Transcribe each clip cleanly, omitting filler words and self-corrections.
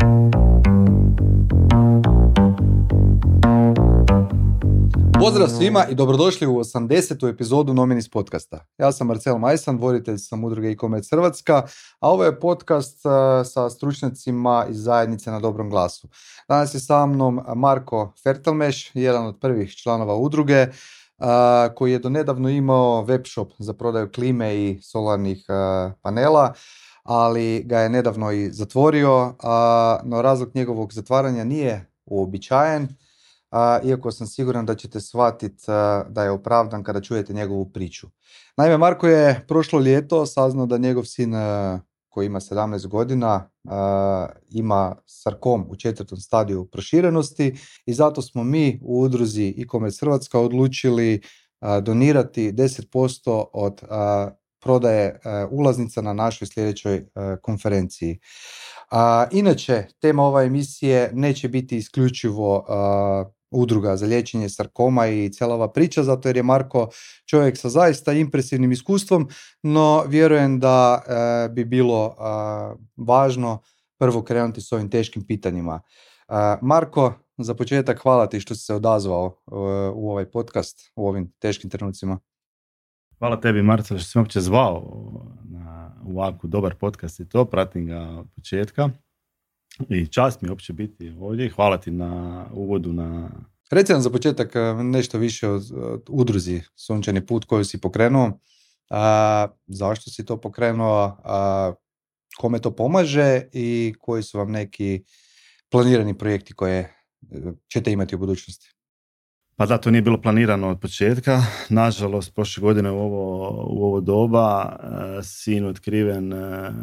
Pozdrav svima i dobrodošli u 80. epizodu Nominis podcasta. Ja sam Marcel Majsan, voditelj sam udruge e-commerce Hrvatska, a ovo je podcast sa stručnjacima iz zajednice Na dobrom glasu. Danas je sa mnom Marko Fertelmeš, jedan od prvih članova udruge, koji je donedavno imao web shop za prodaju klime i solarnih panela, ali ga je nedavno i zatvorio, no razlog njegovog zatvaranja nije uobičajen, iako sam siguran da ćete shvatiti da je opravdan kada čujete njegovu priču. Naime, Marko je prošlo ljeto saznao da njegov sin, koji ima 17 godina, ima sarkom u 4. stadiju proširenosti i zato smo mi u udruzi e-commerce Hrvatska odlučili donirati 10% od prodaje ulaznica na našoj sljedećoj konferenciji. Inače, tema ove emisije neće biti isključivo udruga za liječenje sarkoma i cijela ova priča, zato jer je Marko čovjek sa zaista impresivnim iskustvom, no vjerujem da bi bilo važno prvo krenuti s ovim teškim pitanjima. Marko, za početak hvala ti što si se odazvao u ovaj podcast u ovim teškim trenucima. Hvala tebi, Marcel, što si me uopće zvao na ovako dobar podcast i to, pratim ga od početka. I čast mi je uopće biti ovdje i hvala ti na uvodu na... Reci nam za početak nešto više od udruzi Sunčani put koju si pokrenuo. Zašto si to pokrenuo? Kome to pomaže i koji su vam neki planirani projekti koje ćete imati u budućnosti? Pa da, to nije bilo planirano od početka. Nažalost, prošle godine u ovo doba sin otkriven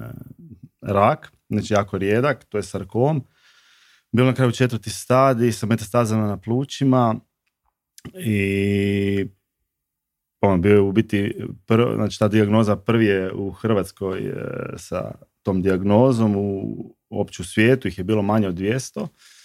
rak, znači jako rijedak, to je sarkom. Bilo na kraju 4. stadij sa metastazama na plućima i bio je u biti, znači ta dijagnoza prvi je u Hrvatskoj sa tom dijagnozom, uopće u svijetu ih je bilo manje od 200.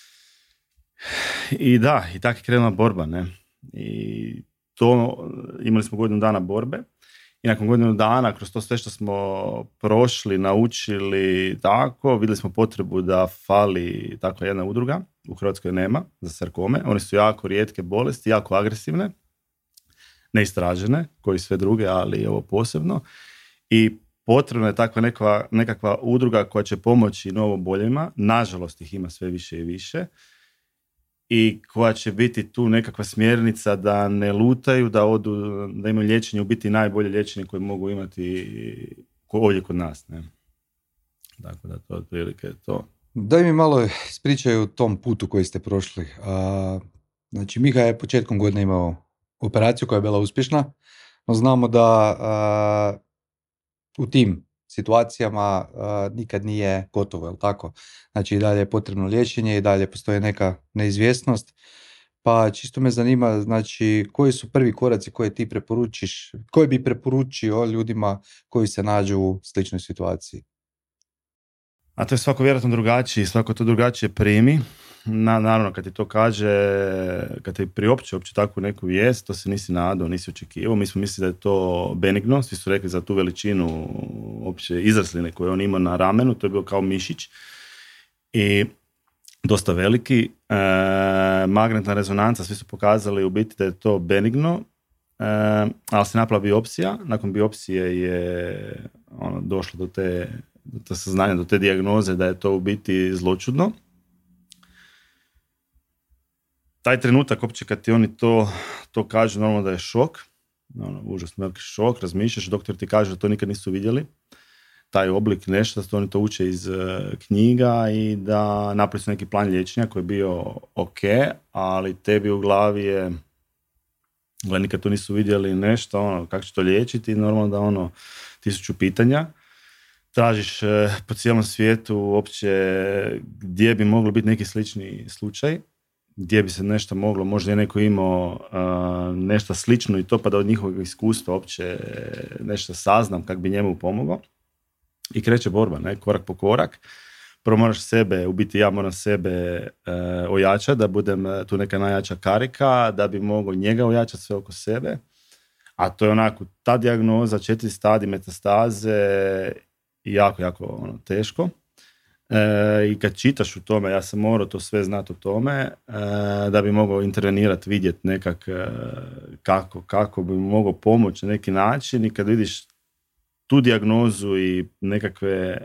I da, i tako je krenula borba, ne. I to, imali smo godinu dana borbe i nakon godinu dana, kroz to sve što smo prošli, naučili, tako, vidjeli smo potrebu da fali takva jedna udruga, u Hrvatskoj nema, za sarkome. One su jako rijetke bolesti, jako agresivne, neistražene, koji sve druge, ali ovo posebno. I potrebna je takva nekakva udruga koja će pomoći novooboljima, nažalost ih ima sve više i više, i koja će biti tu nekakva smjernica da ne lutaju, da imaju liječenje, u biti najbolje liječenje koje mogu imati ovdje kod nas. Ne? Tako da to otprilike je to. Daj mi malo ispričaj o tom putu koji ste prošli. Znači, Miha je početkom godine imao operaciju koja je bila uspješna, no znamo da u tim situacijama nikad nije gotovo, jel tako? Znači i dalje je potrebno liječenje i dalje postoji neka neizvjesnost. Pa čisto me zanima, znači, koji su prvi koraci koje ti preporučiš, koje bi preporučio ljudima koji se nađu u sličnoj situaciji? A to je svako vjerojatno drugačiji, svako to drugačije primi. Naravno, kad ti to kaže, kad ti priopće uopće takvu neku vijest, to se nisi nadao, nisi očekivao. Mi smo mislili da je to benigno, svi su rekli za tu veličinu uopće izrasline koje on ima na ramenu, to je bio kao mišić i dosta veliki. Magnetna rezonanca, svi su pokazali u biti da je to benigno, ali se napravila biopsija. Nakon biopsije je došlo do te saznanja, do te dijagnoze da je to u biti zloćudno. Taj trenutak, uopće kad ti oni to kažu, normalno da je šok, užasno veliki šok, razmišljaš, doktor ti kaže da to nikad nisu vidjeli, taj oblik nešto, da oni to uče iz knjiga i da napravi su neki plan liječenja koji je bio ok, ali tebi u glavi je, nikad to nisu vidjeli nešto, kako će to liječiti, normalno da 1000 pitanja. Tražiš po cijelom svijetu uopće gdje bi moglo biti neki slični slučaj, gdje bi se nešto moglo, možda je neko imao nešto slično i to, pa da od njihovog iskustva uopće nešto saznam kako bi njemu pomogao. I kreće borba, ne, korak po korak. Prvo moraš sebe, u biti ja moram sebe ojačati, da budem tu neka najjača karika, da bi mogao njega ojačati sve oko sebe. A to je onako, ta dijagnoza, 4 stadije metastaze, jako teško. I kad čitaš u tome, ja sam morao to sve znati o tome, da bi mogao intervenirati, vidjeti nekak kako bi mogao pomoći na neki način, i kad vidiš tu dijagnozu i nekakve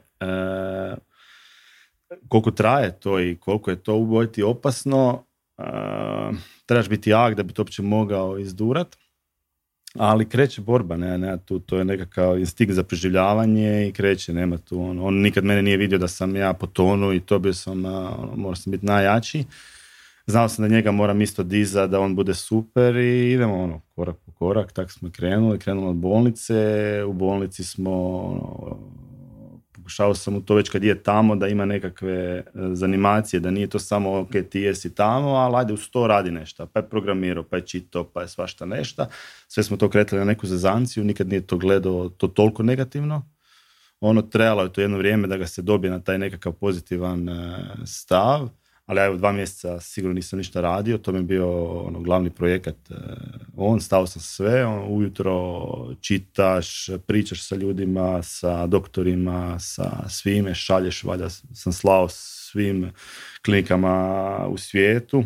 koliko traje to i koliko je to u biti opasno, trebaš biti jak da bi to uopće mogao izdurat. Ali kreće borba, nema tu, to je nekakav instinkt za preživljavanje i kreće, nema tu. On nikad mene nije vidio da sam ja potonuo i to bio sam, morao sam biti najjači. Znao sam da njega moram isto dizati, da on bude super, i idemo korak po korak, tako smo krenuli od bolnice. U bolnici smo, pokušao sam u to već kad je tamo da ima nekakve zanimacije, da nije to samo ok, ti jesi tamo, ali ajde uz to radi nešto, pa je programirao, pa je čitao, pa je svašta nešto. Sve smo to kretali na neku zezanciju, nikad nije to gledao to toliko negativno. Trebalo je to jedno vrijeme da ga se dobije na taj nekakav pozitivan stav, ali ja u 2 mjeseca sigurno nisam ništa radio, to mi je bio glavni projekat. Stao sam sve, ujutro čitaš, pričaš sa ljudima, sa doktorima, sa svime, šalješ, valjda sam slao svim klinikama u svijetu.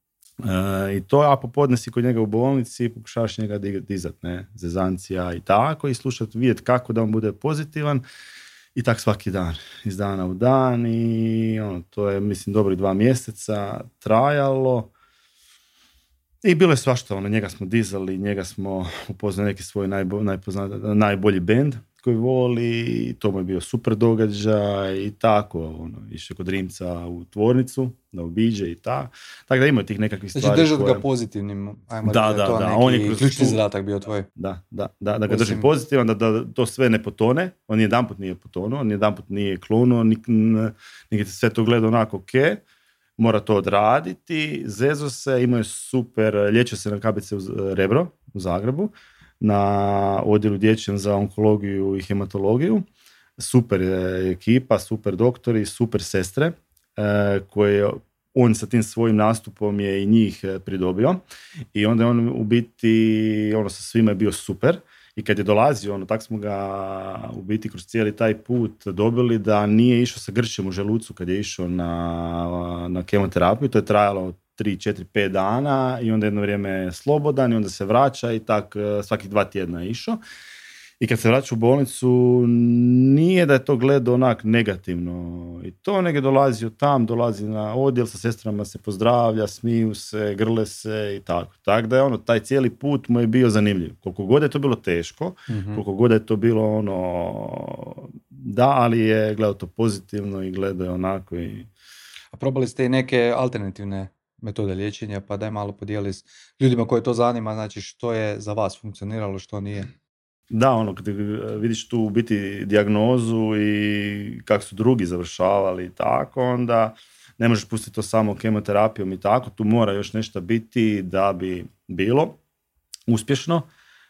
I to, a popodne si kod njega u bolnici, pokušavaš njega dizat, zezancija i tako, i slušati, vidjeti kako da on bude pozitivan. I tak svaki dan, iz dana u dan, i to je, mislim, dobri 2 mjeseca trajalo. I bilo je svašta, njega smo dizali, njega smo upoznali neki svoj najbolji bend koji voli, i to mu je bio super događaj i tako, išao kod Rimca u tvornicu da obiđe i tako. Tako da imaju tih nekakvih stvari. Znači držati ga pozitivnim, ajmo da, on je ključni zadatak bio tvoj. Da ga drži pozitivan, da to sve ne potone. On jedanput nije potonuo, on jedanput nije klonuo, nigdje sve to gleda onako ok. Mora to odraditi, zezo se, imao je super, liječio se na KBC Rebro u Zagrebu, na odjelu dječjem za onkologiju i hematologiju. Super ekipa, super doktori, super sestre, koje on sa tim svojim nastupom je i njih pridobio, i onda je on u biti, sa svima je bio super. I kad je dolazio, tak smo ga u biti kroz cijeli taj put dobili da nije išao sa grčem u želucu kad je išao na kemoterapiju. To je trajalo 3, 4, 5 dana, i onda jedno vrijeme slobodan, i onda se vraća, i tak svakih 2 tjedna je išao. I kad se vraća u bolnicu, nije da je to gledao onak negativno. I to negdje dolazi na odjel, sa sestrama se pozdravlja, smiju se, grle se i tako. Tako da je taj cijeli put mu je bio zanimljiv. Koliko god je to bilo teško, koliko god je to bilo ali je gledao to pozitivno i gledao je onako. A probali ste i neke alternativne metode liječenja, pa daj malo podijeli s ljudima koje to zanima, znači što je za vas funkcioniralo, što nije? Da, kad vidiš tu u biti dijagnozu i kako su drugi završavali i tako, onda ne možeš pustiti to samo kemoterapijom i tako, tu mora još nešto biti da bi bilo uspješno.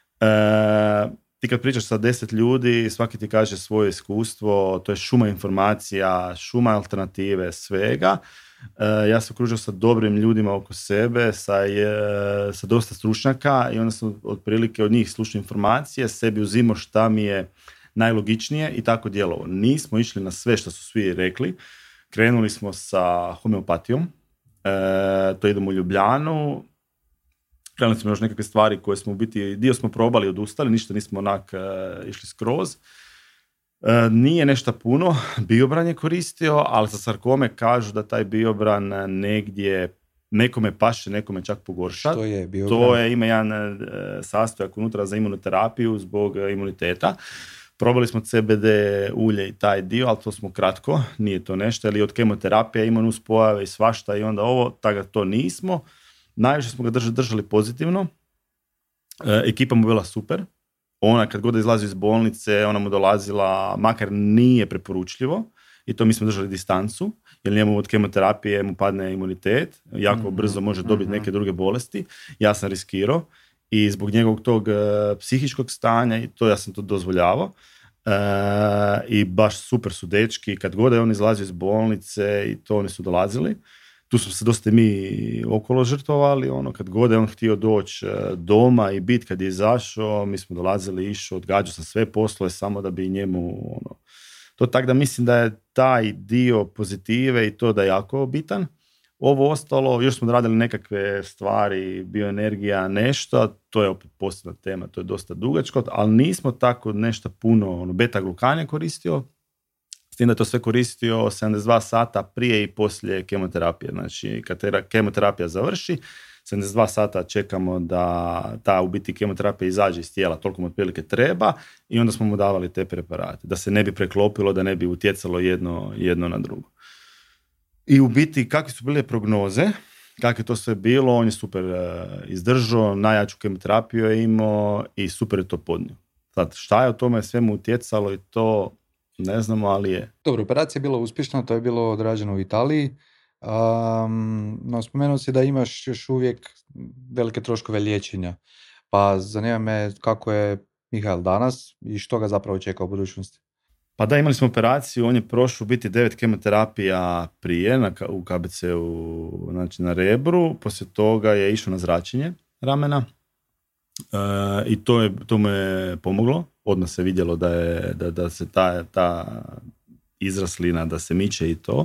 Ti kad pričaš sa 10 ljudi, svaki ti kaže svoje iskustvo, to je šuma informacija, šuma alternative, svega. Ja sam okružio sa dobrim ljudima oko sebe, sa dosta stručnjaka, i onda sam otprilike od njih slušao informacije, sebi uzimao šta mi je najlogičnije i tako djelovo. Nismo išli na sve što su svi rekli. Krenuli smo sa homeopatijom, to idemo u Ljubljanu. Krenuli smo još nekakve stvari koje smo u biti, dio smo probali, odustali, ništa nismo išli skroz. Nije nešto puno, biobran je koristio, ali za sarkome kažu da taj biobran negdje nekome paše, nekome čak pogorša. Što je biobran? To je, ima jedan sastojak unutra za imunoterapiju zbog imuniteta. Probali smo CBD ulje i taj dio, ali to smo kratko, nije to nešto, ali od kemoterapije ima nuspojave i svašta i onda ovo, tako to nismo. Najviše smo ga držali pozitivno. Ekipa mu bila super. Ona kad god izlazi iz bolnice, ona mu dolazila, makar nije preporučljivo, i to mi smo držali distancu, jer njemu od kemoterapije mu padne imunitet, jako brzo može dobiti neke druge bolesti. Ja sam riskirao i zbog njegovog tog psihičkog stanja, i to ja sam to dozvoljavao. I baš super su dečki, kad god je on izlazio iz bolnice, i to oni su dolazili. Tu smo se dosta mi okolo žrtvovali, kad god je on htio doći doma i bit, kad je izašao, mi smo dolazili, išao, odgađao sam sve poslove samo da bi njemu To tako da mislim da je taj dio pozitive i to da je jako bitan. Ovo ostalo, još smo radili nekakve stvari, bioenergija, nešto, to je opet posebna tema, to je dosta dugačko, ali nismo tako nešto puno, beta-glukan je koristio, s tim da je to sve koristio 72 sata prije i poslije kemoterapije. Znači, kad kemoterapija završi, 72 sata čekamo da ta u biti kemoterapija izađe iz tijela, toliko mu otprilike treba, i onda smo mu davali te preparate, da se ne bi preklopilo, da ne bi utjecalo jedno na drugo. I u biti, kakve su bile prognoze, kako je to sve bilo, on je super izdržao, najjaču kemoterapiju je imao i super je to podnio. Sad, šta je o tome svemu utjecalo i to ne znamo, ali je. Dobro, operacija je bila uspješna, to je bilo odrađeno u Italiji. No, spomenuo si da imaš još uvijek velike troškove liječenja. Pa zanima me kako je Mihael danas i što ga zapravo čeka u budućnosti. Pa da, imali smo operaciju, on je prošao biti 9 kemoterapija prije u KBC-u, znači na Rebru, poslije toga je išao na zračenje ramena i to mu je pomoglo, odmah se vidjelo da se ta izraslina, da se miče i to.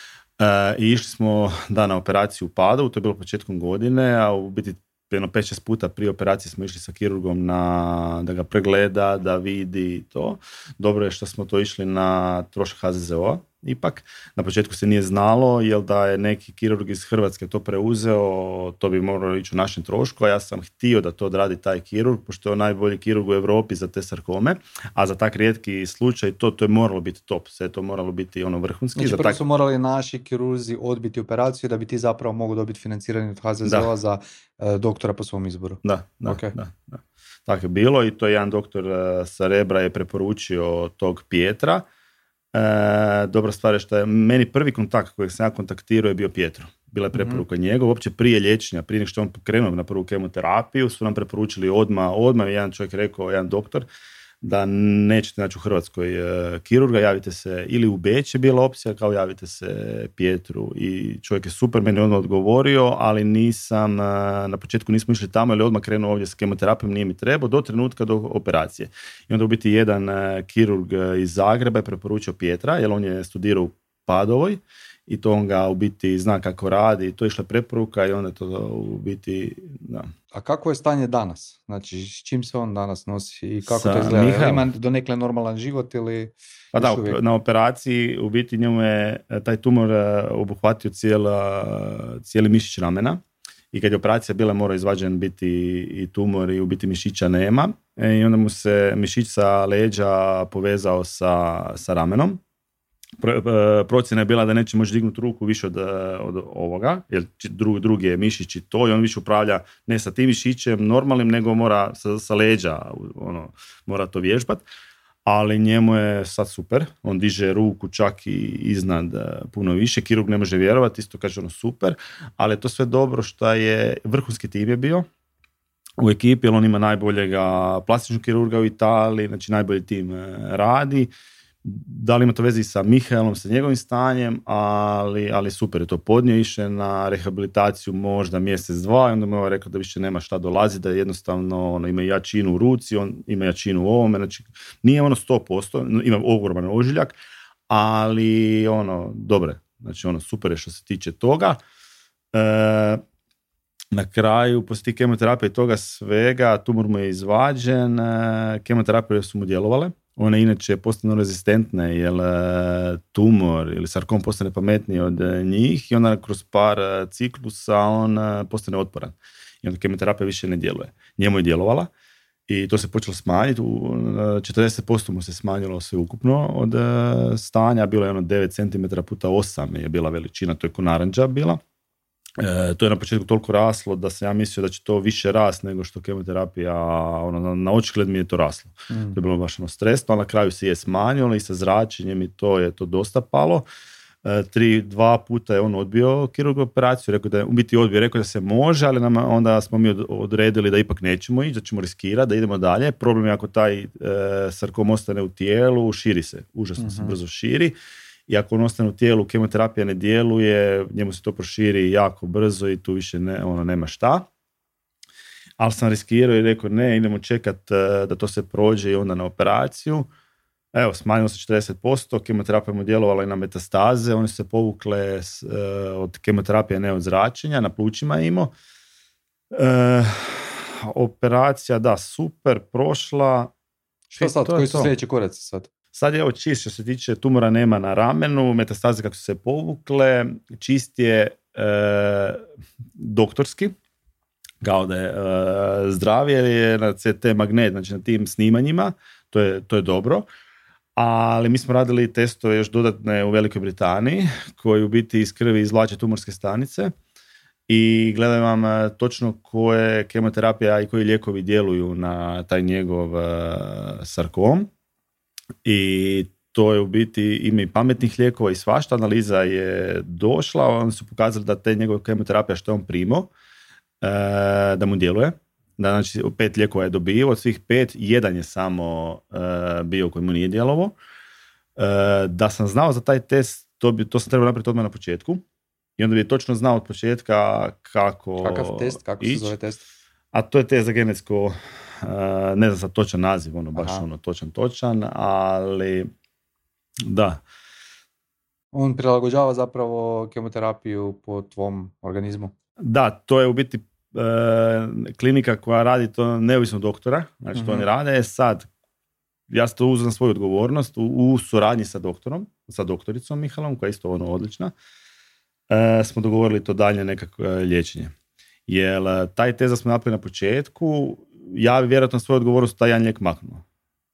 I išli smo na operaciju u Padovu, to je bilo početkom godine, a u biti 5-6 puta prije operacije smo išli sa kirurgom da ga pregleda, da vidi i to. Dobro je što smo to išli na trošak HZZO-a. Ipak, na početku se nije znalo, jer da je neki kirurg iz Hrvatske to preuzeo, to bi moralo ići u našem trošku, a ja sam htio da to odradi taj kirurg, pošto je on najbolji kirurg u Europi za te sarkome, a za tak rijetki slučaj to je moralo biti top, sve to moralo biti vrhunski. Znači, prvo su morali naši kirurzi odbiti operaciju da bi ti zapravo mogu dobiti financiranje od HZZO-a za doktora po svom izboru. Da. Tako je bilo i to je jedan doktor sa Rebra je preporučio tog Pietra. Dobra stvar je što je meni prvi kontakt kojeg sam ja kontaktirao je bio Pietro. Bila je preporuka njegov, uopće prije liječenja, prije nego što on krenuo na prvu kemoterapiju, su nam preporučili odmah jedan čovjek rekao, jedan doktor, da nećete naći u Hrvatskoj kirurga, javite se, ili u Beč je bila opcija, kao javite se Pietru, i čovjek je super, meni odmah odgovorio, ali na početku nismo išli tamo, ili odmah krenuo ovdje s kemoterapijom, nije mi trebao, do trenutka do operacije. I onda u biti jedan kirurg iz Zagreba je preporučio Pietra, jer on je studirao u Padovoj, i to on ga u biti zna kako radi, i to je išla preporuka i onda to u biti, da. A kako je stanje danas? Znači, s čim se on danas nosi i kako to izgleda? Ima donekle normalan život ili... Pa da, na operaciji u biti njemu je taj tumor obuhvatio cijeli mišić ramena, i kad je operacija bila mora izvađen biti i tumor i u biti mišića nema, i onda mu se mišić sa leđa povezao sa ramenom. Procjena je bila da neće moći dignuti ruku više od ovoga, jer drugi je mišić i to, i on više upravlja ne sa tim mišićem normalnim, nego mora sa leđa, mora to vježbati, ali njemu je sad super, on diže ruku čak i iznad puno više, kirurg ne može vjerovati, isto kaže super, ali je to sve dobro što je vrhunski tim je bio u ekipi, jer on ima najboljega plastičnog kirurga u Italiji, znači najbolji tim radi. Da li ima to veze i sa Mihaelom, sa njegovim stanjem, ali super je to podnio, išao na rehabilitaciju možda mjesec, dva, i onda mu je rekao da više nema šta dolazi, da jednostavno ima jačinu u ruci, on ima jačinu u ovome, znači nije 100%, ima ogroman ožiljak, ali dobre, znači super je što se tiče toga. Na kraju, poslije kemoterapije i toga svega, tumor mu je izvađen, kemoterapije su mu djelovale. One inače postanu rezistentne, jer tumor ili sarkom postane pametniji od njih, i onda kroz par ciklusa on postane otporan. I onda kemoterapija više ne djeluje. Njemu je djelovala i to se počelo smanjiti. 40% mu se smanjilo sve ukupno od stanja. Bilo je 9 cm puta 8 je bila veličina, to je ko naranđa bila. To je na početku toliko raslo da sam ja mislio da će to više rast nego što kemoterapija, na očigled mi je to raslo. To je bilo baš stresno, ali na kraju se je smanjilo i sa zračenjem i to je to dosta palo. 2 puta je on odbio kirurgu operaciju, rekao da se može, ali onda smo mi odredili da ipak nećemo ići, da ćemo riskirati, da idemo dalje. Problem je ako taj sarkom ostane u tijelu, širi se, užasno se brzo širi. I ako on ostane u tijelu, kemoterapija ne djeluje, njemu se to proširi jako brzo i tu više nema šta. Ali sam riskirao i rekao ne, idemo čekati da to se prođe i onda na operaciju. Evo, smanjilo se 40%, kemoterapija mu djelovala i na metastaze, one su se povukle od kemoterapije, ne od zračenja, na plućima je imao. Operacija, da, super, prošla. Što sad, koji su sljedeći koraci sad? Sad je ovo čist, što se tiče tumora nema na ramenu, metastaze kako su se povukle, čist je doktorski, kao da je zdravije, je na CT magnet, znači na tim snimanjima, to je dobro. Ali mi smo radili testove još dodatne u Velikoj Britaniji, koji u biti iz krvi izvlače tumorske stanice i gledaju vam točno koje kemoterapija i koji lijekovi djeluju na taj njegov sarkom. I to je u biti, ima i pametnih lijekova i svašta, analiza je došla, oni su pokazali da te njegove kemoterapija što je on primao, da mu djeluje. Da, znači 5 lijekova je dobio, od svih 5, 1 je samo bio koji mu nije djelovao. Da sam znao za taj test, to sam trebao napraviti odmah na početku. I onda bi točno znao od početka kako... Kakav test, kako se zove test? A to je test za genetsko, ne znam sad točan naziv, baš točan, ali da. On prilagođava zapravo kemoterapiju po tvom organizmu? Da, to je u biti klinika koja radi to neovisno doktora, znači to oni rade. Sad, ja sam to uzeo na svoju odgovornost u suradnji sa doktorom, sa doktoricom Mihalom, koja je isto odlična, smo dogovorili to dalje nekako liječenje. Jer taj test da smo napravili na početku, ja bi vjerojatno svoju odgovornost taj jedan lijek maknuo.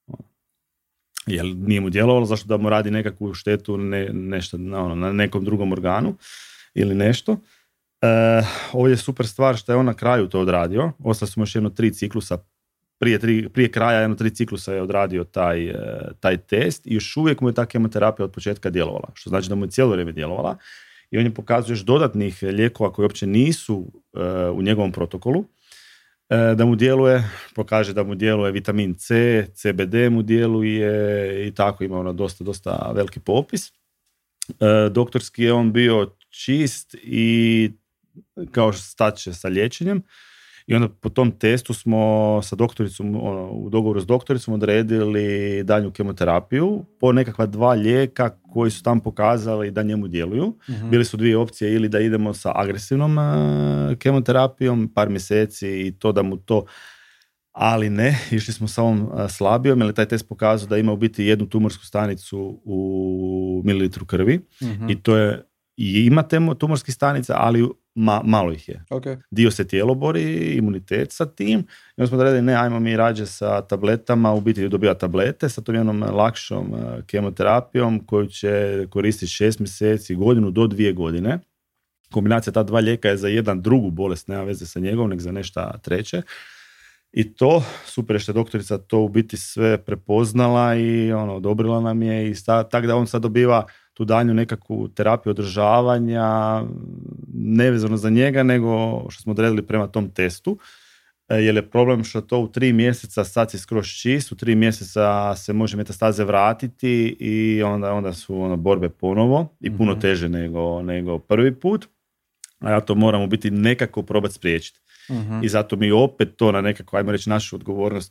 Jer nije mu djelovalo, zašto da mu radi nekakvu štetu nešto, na nekom drugom organu ili nešto. Ovdje je super stvar što je on na kraju to odradio. Ostali smo još 3 ciklusa, prije kraja 3 ciklusa je odradio taj test i još uvijek mu je ta kemoterapija od početka djelovala, što znači da mu je cijelo vrijeme djelovala. I on je pokazuje još dodatnih lijekova koji uopće nisu u njegovom protokolu, da mu djeluje, pokaže da mu djeluje vitamin C, CBD mu djeluje i tako, ima dosta veliki popis. Doktorski je on bio čist i kao stat će sa liječenjem. I onda po tom testu smo sa doktoricom, u dogovoru s doktoricom odredili daljnju kemoterapiju po nekakva 2 lijeka koji su tam pokazali da njemu djeluju. Bili su 2 opcije, ili da idemo sa agresivnom kemoterapijom par mjeseci i to da mu to, ali ne, išli smo sa ovom slabijom, jer taj test pokazao da ima u biti 1 tumorsku stanicu u mililitru krvi i to je, i ima tumorskih stanica, ali malo ih je. Okay. Dio se tijelo bori, imunitet sa tim. I onda smo da redili, ajmo mi rađe sa tabletama, u biti dobiva tablete sa tom jednom lakšom kemoterapijom koju će koristiti 6 mjeseci, godinu do 2 godine. Kombinacija ta 2 lijeka je za jedan drugu bolest, nema veze sa njegovom, nego za nešto treće. I to, super je što je doktorica to u biti sve prepoznala i odobrila nam je i tako da on sad dobiva tu daljnju nekakvu terapiju održavanja, nevezano za njega, nego što smo odredili prema tom testu. Jer je problem što to u 3 mjeseca sad si skroz čist, u 3 mjeseca se može metastaze vratiti i onda su borbe ponovo i puno teže nego prvi put. A ja to moram u biti nekako probati spriječiti. I zato mi opet to na nekako, ajmo reći, našu odgovornost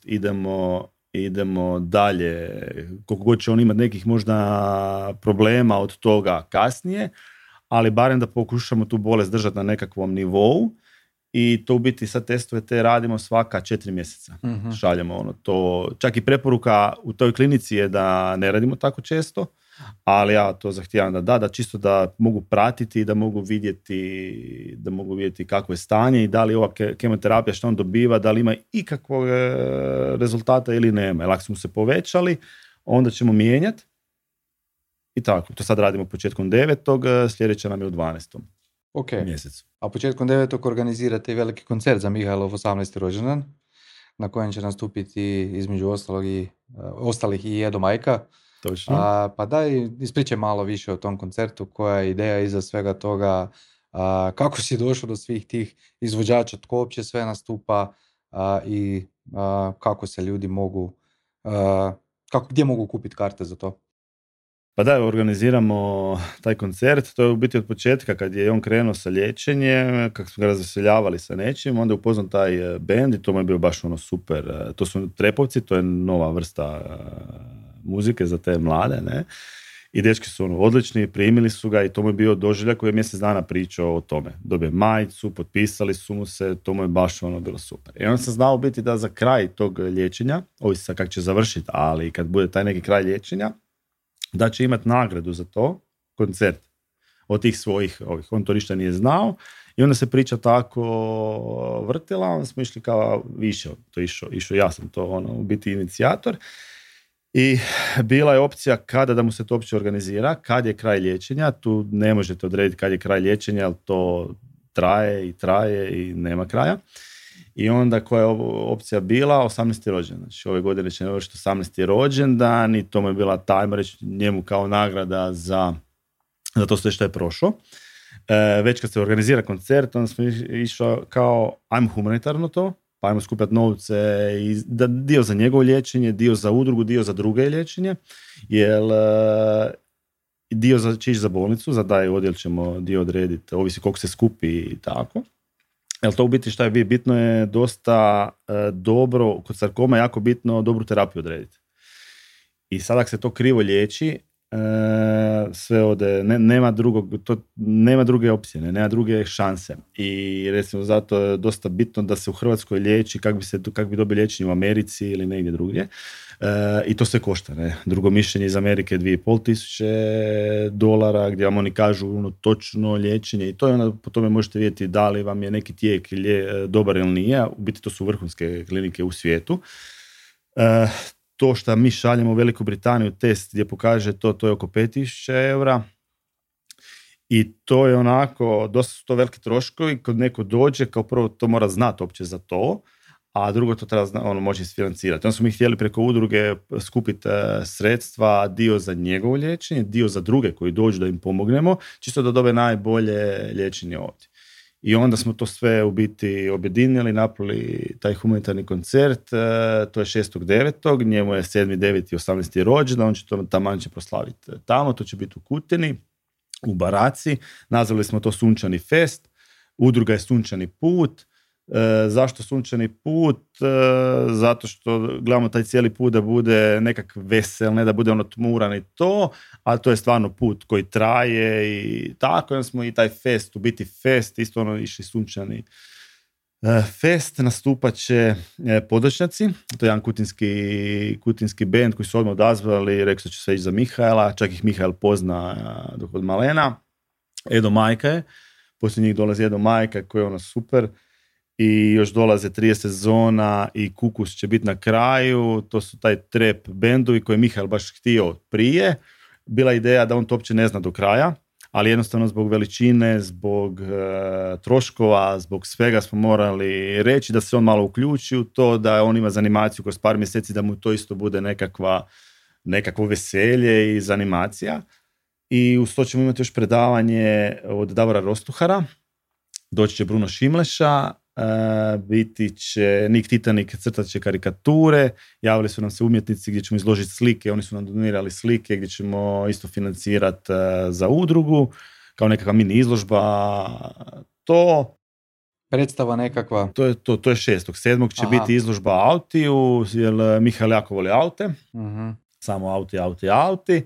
idemo dalje, koliko god će on imati nekih možda problema od toga kasnije, ali barem da pokušamo tu bolest držati na nekakvom nivou i to u biti sad testove te radimo svaka 4 mjeseca. Šaljemo to, čak i preporuka u toj klinici je da ne radimo tako često, ali ja to zahtijevam da čisto da mogu pratiti, da mogu vidjeti kakvo je stanje i da li ova kemoterapija što on dobiva, da li ima ikakvog rezultata ili nema. Jer ako smo se povećali, onda ćemo mijenjati i tako. To sad radimo početkom 9. Sljedeća nam je u 12. mjesecu. A početkom 9. organizirate i veliki koncert za Mihailov 18. rođendan, na kojem će nastupiti između ostalih i Edo Majka. Pa daj, ispričaj malo više o tom koncertu, koja je ideja iza svega toga, kako si došao do svih tih izvođača, tko uopće sve nastupa i kako se ljudi mogu, gdje mogu kupiti karte za to? Pa da, organiziramo taj koncert, to je u biti od početka kad je on krenuo sa liječenjem, kako smo ga razveseljavali sa nečim, onda je upoznao taj bend i to mu je bio baš super. To su Trepovci, to je nova vrsta muzike za te mlade, ne. I dečki su odlični, primili su ga i to mu je bio doživljaj koji je mjesec dana pričao o tome. Dobije majicu, potpisali su mu se, to mu je baš bilo super. I onda sam znao biti da za kraj tog liječenja, ovisi sad kako će završiti, ali kad bude taj neki kraj liječenja, da će imati nagradu za to, koncert od tih svojih ovih. On to ništa nije znao i onda se priča tako vrtila, onda smo išli kao više, to išao ja sam to u biti inicijator. I bila je opcija kada da mu se to uopće organizira, kad je kraj liječenja, tu ne možete odrediti kad je kraj liječenja, jer to traje i nema kraja. I onda koja je opcija bila, 18. rođendan. Znači ove godine će navršiti 18. rođendan i to mu je bila tajma reći njemu kao nagrada za to sve što je prošlo. Već kad se organizira koncert, onda smo išli kao, ajmo humanitarno to, pa ajmo skupljati novce, i dio za njegovo liječenje, dio za udrugu, dio za druge liječenje, jer dio će ići za bolnicu, za taj odjel ćemo dio odrediti, ovisi koliko se skupi i tako. Jer to u biti šta je bitno je dosta dobro, kod sarkoma je jako bitno dobru terapiju odrediti. I sad ako se to krivo liječi, sve ode, nema druge opcije, nema druge šanse. I recimo zato je dosta bitno da se u Hrvatskoj liječi kako bi dobili liječenje u Americi ili negdje drugdje. I to sve košta. Ne? Drugo mišljenje iz Amerike $2.500 gdje vam oni kažu točno liječenje i to je onda po tome možete vidjeti da li vam je neki tijek dobar ili nije. U biti to su vrhunske klinike u svijetu. To što mi šaljemo u Veliku Britaniju test gdje pokaže to je oko €5.000 i to je onako, dosta su to veliki troškovi, kad neko dođe, kao prvo to mora znati uopće za to, a drugo to treba moći isfinancirati. Onda smo mi htjeli preko udruge skupiti sredstva, dio za njegovo liječenje, dio za druge koji dođu da im pomognemo, čisto da dobe najbolje liječenje ovdje. I onda smo to sve u biti objedinili, napravili taj humanitarni koncert, to je 6.9. Njemu je 7.9. i 18. rođendan, on će to taman će proslaviti tamo, to će biti u Kutini, u Baraci. Nazvali smo to Sunčani fest, udruga je Sunčani put. Zašto Sunčani put? Zato što gledamo taj cijeli put da bude nekak vesel, ne da bude tmuran i to, ali to je stvarno put koji traje i tako. Onda smo i taj fest, u biti fest, isto išli Sunčani fest, nastupat će Podočnjaci, to je jedan kutinski bend koji su odmah odazvali, rekli su da će sve ići za Mihaela, čak ih Mihael pozna od malena. Edo Majka je, poslije njih dolazi Edo Majka koji je super. I još dolaze 30 sezona i Kukus će biti na kraju, to su taj trap bendovi koje je Mihael baš htio prije. Bila ideja da on to uopće ne zna do kraja, ali jednostavno zbog veličine, zbog troškova, zbog svega smo morali reći da se on malo uključi u to, da on ima za animaciju kroz par mjeseci, da mu to isto bude nekakvo veselje iz animacija. I uz to ćemo imati još predavanje od Davora Rostuhara, doći će Bruno Šimleša, biti će Nik Titanik, crtat će karikature, javili su nam se umjetnici gdje ćemo izložiti slike, oni su nam donirali slike gdje ćemo isto financirati za udrugu, kao nekakva mini izložba, to. Predstava nekakva. To je 6.7. će biti izložba Autiju, jer Mihael jako voli aute, samo auti.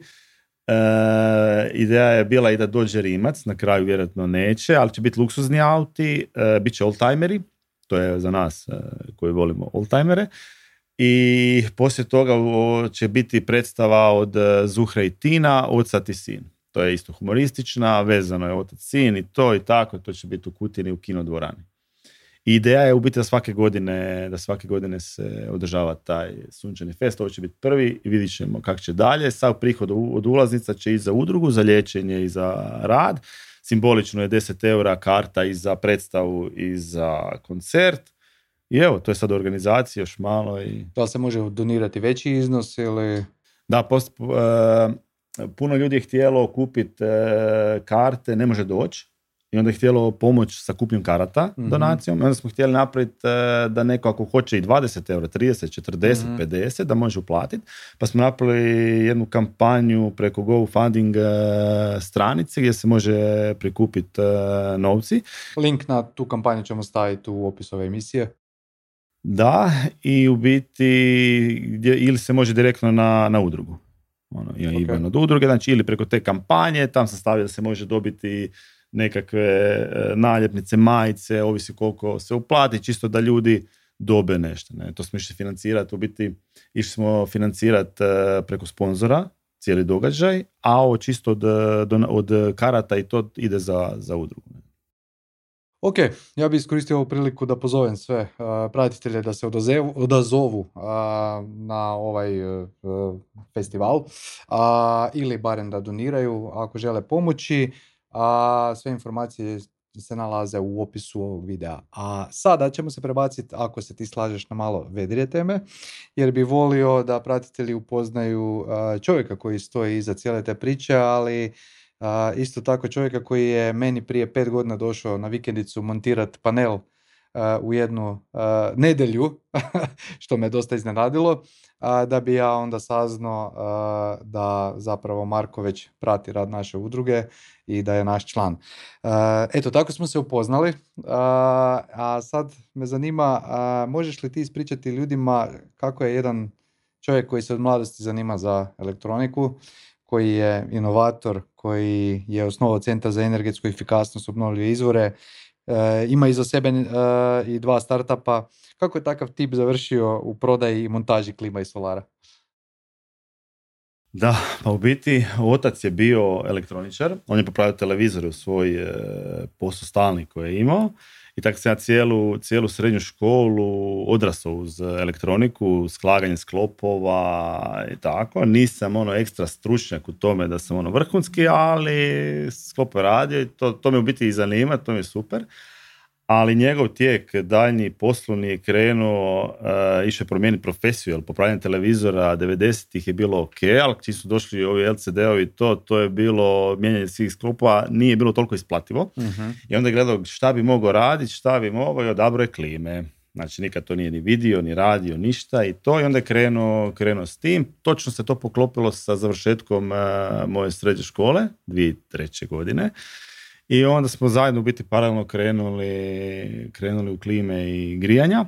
Ideja je bila i da dođe Rimac, na kraju vjerojatno neće, ali će biti luksuzni auti, bit će oldtimeri, to je za nas koji volimo oldtimere, i poslije toga će biti predstava od Zuhre i Tina, Ocat i sin. To je isto humoristična, vezano je otac sin i to i tako, to će biti u Kutini u kinodvorani. Ideja je u biti da svake godine se održava taj Sunčani fest, ovo će biti prvi i vidit ćemo kako će dalje. Sav prihod od ulaznica će i za udrugu, za liječenje i za rad. Simbolično je €10 karta i za predstavu i za koncert. I evo, to je sad organizacija još malo. Da li se može donirati veći iznos ili... Da, puno ljudi je htjelo kupiti karte, ne može doći. I onda je htjelo pomoć sa kupnjom karata donacijom. I onda smo htjeli napraviti da neko ako hoće i €20, 30, 40, 50 da može uplatiti. Pa smo napravili jednu kampanju preko GoFunding stranice gdje se može prikupiti novci. Link na tu kampanju ćemo staviti u opis ove emisije. Da, i u biti ili se može direktno na udrugu. IBAN od udruge, znači ili preko te kampanje, tam sam stavio da se može dobiti nekakve naljepnice, majice, ovisi koliko se uplati, čisto da ljudi dobe nešto. Ne? To smo išli financirati, u biti išli smo financirati preko sponzora, cijeli događaj, a ovo čisto od karata i to ide za udrugu. Ok, ja bih iskoristio ovu priliku da pozovem sve pratitelje da se odazovu na ovaj festival ili barem da doniraju ako žele pomoći. Sve informacije se nalaze u opisu ovog videa. A sada ćemo se prebaciti, ako se ti slažeš, na malo vedrije teme, jer bi volio da pratitelji upoznaju čovjeka koji stoji iza cijele te priče, ali isto tako čovjeka koji je meni prije 5 godina došao na vikendicu montirati panel u jednu nedjelju, što me dosta iznenadilo, da bi ja onda saznao da zapravo Marko već prati rad naše udruge i da je naš član. Eto, tako smo se upoznali, a sad me zanima, možeš li ti ispričati ljudima kako je jedan čovjek koji se od mladosti zanima za elektroniku, koji je inovator, koji je osnovao Centar za energetsku efikasnost, obnovljive izvore, ima iza sebe i 2 startupa. Kako je takav tip završio u prodaji i montaži klima i solara? Da, pa u biti otac je bio elektroničar, on je popravio televizore u svoj posao stalni koji je imao i tako sam ja cijelu srednju školu odrasao uz elektroniku, sklaganje sklopova i tako. Nisam ekstra stručnjak u tome da sam vrhunski, ali sklopove radio i to me u biti i zanima, to mi je super. Ali njegov tijek daljnji poslovni je krenuo, išao je promijeniti profesiju, jer popravljanje televizora 90-ih je bilo ok, ali čim su došli ovi LCD-ovi, to je bilo mijenjanje svih sklopova, nije bilo toliko isplativo. Uh-huh. I onda je gledao šta bi mogao raditi, šta bi mogao i odabrao je klime. Znači nikad to nije ni vidio, ni radio, ništa i onda je krenuo s tim. Točno se to poklopilo sa završetkom moje srednje škole, 2003. godine. I onda smo zajedno u biti paralelno krenuli u klime i grijanja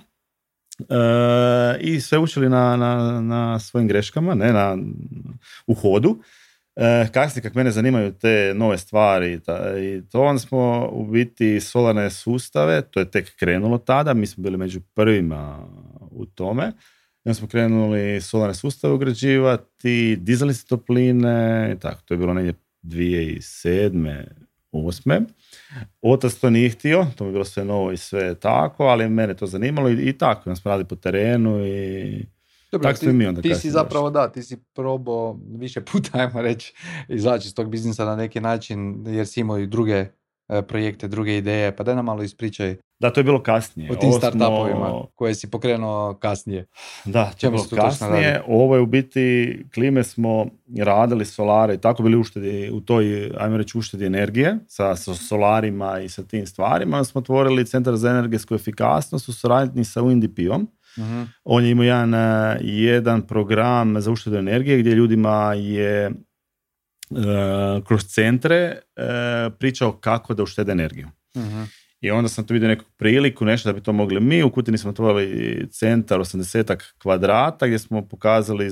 i sve učili na svojim greškama, u hodu. Kasnije, kako mene zanimaju te nove stvari i to, onda smo u biti solarne sustave, to je tek krenulo tada, mi smo bili među prvima u tome. I onda smo krenuli solarne sustave ugrađivati, dizali se topline i tako, to je bilo negdje 2007. 2008. Otac to nije htio, to mi je bilo sve novo i sve tako, ali mene to zanimalo i tako, onda smo radili po terenu i dobro, tako smo mi onda ti si zapravo ti si probao više puta, ajmo reći, izaći iz tog biznisa na neki način, jer si imao i druge projekte, druge ideje, pa daj nam malo ispričaj. Da, to je bilo kasnije. O tim startupovima koje si pokrenuo kasnije. Da, to je bilo kasnije. Ovo je u biti, klime smo radili, solare i tako bili uštedi u toj, ajmo reći, uštedi energije sa solarima i sa tim stvarima. Onda smo otvorili Centar za energetsku efikasnost u suradnji sa UNDP-om. Uh-huh. On je imao jedan program za uštedu energije gdje ljudima je kroz centre pričao kako da uštede energiju. Uh-huh. I onda sam tu vidio neku priliku, nešto da bi to mogli mi. U Kutini smo otvorili centar 80 kvadrata gdje smo pokazali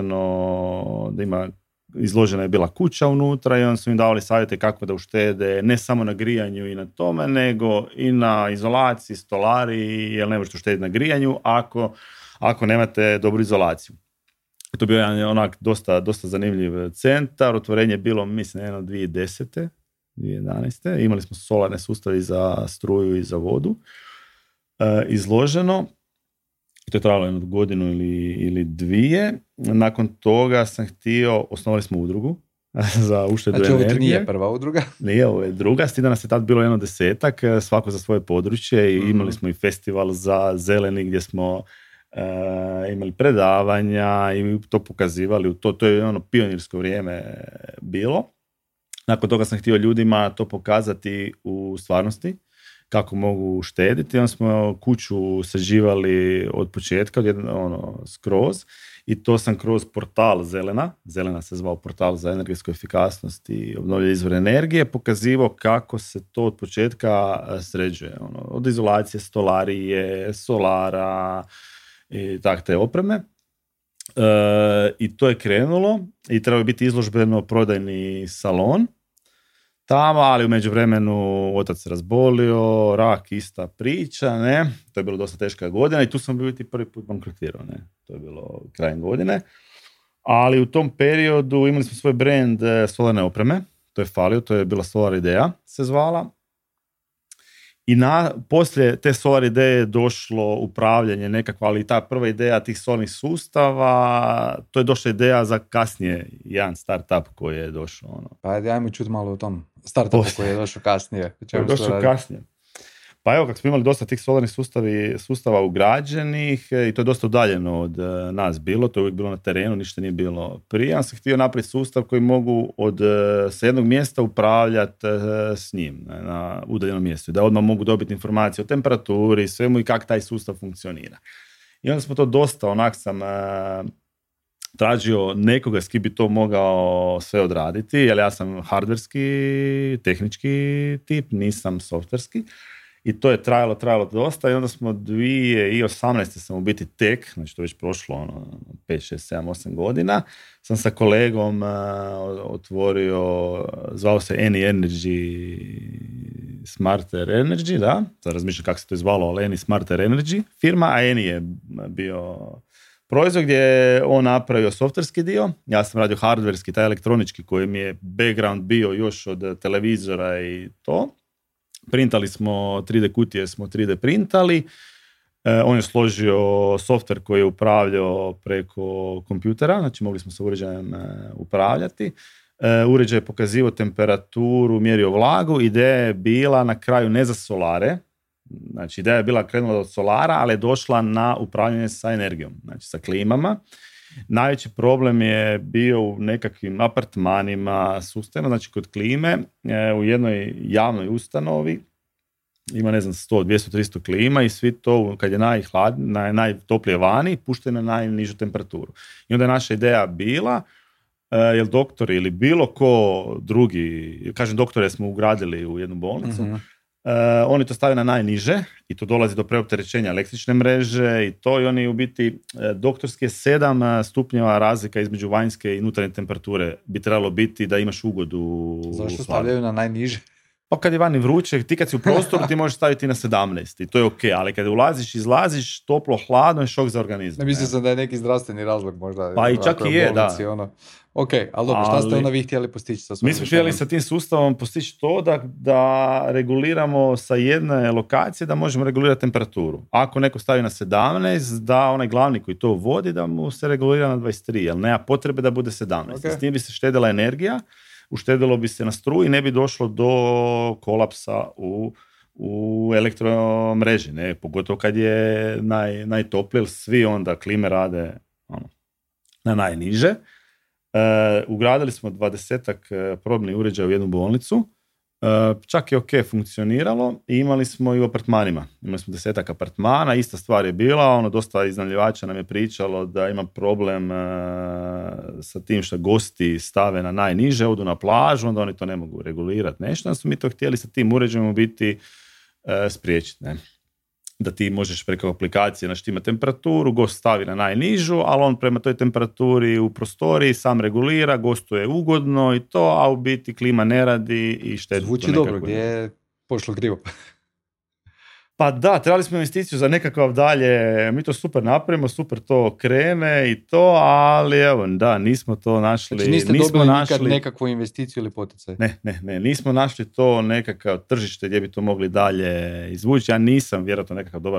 izložena je bila kuća unutra i onda smo im davali savjete kako da uštede ne samo na grijanju i na tome, nego i na izolaciji, stolari, jer ne možete uštediti na grijanju ako nemate dobru izolaciju. To je bio jedan dosta zanimljiv centar. Otvorenje je bilo, mislim, 2010. 2011. Imali smo solarne sustave za struju i za vodu izloženo. To je trajalo jednu godinu ili 2. Nakon toga sam osnovali smo udrugu za uštedu energije. Znači ovo nije prva udruga? Nije, ovo je druga. S tim da nas je tad bilo 10, svako za svoje područje i imali smo i festival za zeleni gdje smo imali predavanja i to pokazivali. To je pionirsko vrijeme bilo. Nakon toga sam htio ljudima to pokazati u stvarnosti, kako mogu štediti. Onda smo kuću sređivali od početka, skroz. I to sam kroz portal Zelena se zvao portal za energetsku efikasnost i obnovljive izvore energije, pokazivao kako se to od početka sređuje. Od izolacije, stolarije, solara i tak te opreme. I to je krenulo i trebao je biti izložbeno prodajni salon tamo, ali u međuvremenu otac se razbolio, rak, ista priča, ne, to je bilo dosta teška godina i tu sam biti prvi put bankrotirao, ne, to je bilo krajem godine, ali u tom periodu imali smo svoj brand solarne opreme, to je falio, to je bila Solar Ideja, se zvala. I poslije te Solar Ideje je došlo upravljanje nekakva, ali ta prva ideja tih solarnih sustava, to je došla ideja za kasnije jedan startup koji je došao. Ono. Pa ajmo čuti malo o tom startupu koji je došao kasnije. Došao kasnije. Pa evo, kako smo imali dosta tih solarnih sustava ugrađenih i to je dosta udaljeno od nas bilo, to je uvijek bilo na terenu, ništa nije bilo prije. Ja sam htio napraviti sustav koji mogu sa jednog mjesta upravljati s njim na udaljenom mjestu, da odmah mogu dobiti informacije o temperaturi, svemu i kako taj sustav funkcionira. I onda smo to dosta, onak sam tražio nekoga s kim bi to mogao sve odraditi, jer ja sam hardverski, tehnički tip, nisam softverski. I to je trajalo dosta i onda smo 2018. sam u biti tek, znači to je već prošlo 5, 6, 7, 8 godina, sam sa kolegom otvorio, zvao se Any Energy, Smarter Energy, da, sad razmišljam kako se to zvalo, ali Any Smarter Energy firma, a Any je bio proizvod gdje je on napravio softverski dio, ja sam radio hardverski, taj elektronički koji mi je background bio još od televizora i to. Printali smo 3D kutije, smo 3D printali. On je složio softver koji je upravljao preko kompjutera, znači mogli smo sa uređajem upravljati. Uređaj je pokazivao temperaturu, mjerio vlagu. Ideja je bila na kraju ne za solare, znači ideja je bila krenula od solara, ali je došla na upravljanje sa energijom, znači sa klimama. Najveći problem je bio u nekakvim apartmanima, sustavima, znači kod klime, u jednoj javnoj ustanovi ima 100, 200, 300 klima i svi to kad je najtoplije vani puštaju na najnižu temperaturu. I onda je naša ideja bila, jel doktori ili bilo ko drugi, kažem doktore smo ugradili u jednu bolnicu, oni to stavaju na najniže i to dolazi do preopterećenja električne mreže i to i oni u biti doktorski je 7 stupnjeva razlika između vanjske i unutarnje temperature bi trebalo biti da imaš ugodu. Zašto stavljaju na najniže? Pa kad je vani vruće, ti kad si u prostoru ti možeš staviti na 17 i to je ok, ali kad ulaziš, izlaziš, toplo, hladno je šok za organizam. Ne mislim sam da je neki zdravstveni razlog možda. Pa i čak i je, bolnici, da. Ok, ali dobro, šta ste onda vi htjeli postići sa svojim? Mi smo htjeli sa tim sustavom postići to da reguliramo sa jedne lokacije da možemo regulirati temperaturu. Ako neko stavi na 17, da onaj glavni koji to vodi da mu se regulira na 23, jer nema potrebe da bude 17. Okay. S tim bi se štedila energija, uštedilo bi se na struji i ne bi došlo do kolapsa u elektromreži, ne? Pogotovo kad je najtoplije, svi onda klime rade na najniže. Ugradili smo 20-ak probnih uređaja u jednu bolnicu, čak je ok funkcioniralo i imali smo i u apartmanima. Imali smo 10 apartmana, ista stvar je bila, dosta iznajmljivača nam je pričalo da ima problem sa tim što gosti stave na najniže, odu na plažu, onda oni to ne mogu regulirati nešto, onda smo mi to htjeli sa tim uređajem u biti spriječiti, ne? Da ti možeš preko aplikacije naštimati temperaturu, gost stavi na najnižu, ali on prema toj temperaturi u prostoriji sam regulira, gostu je ugodno i to, a u biti klima ne radi i štedi. Zvuči dobro, gdje je pošlo krivo? Pa da, trebali smo investiciju za nekakav dalje, mi to super napravimo, super to krene i to, ali evo, da, nismo to našli. Znači niste dobili nikad nekakvu investiciju ili poticaj? Ne, nismo našli to nekakav tržište gdje bi to mogli dalje izvući. Ja nisam vjerojatno nekakav dobar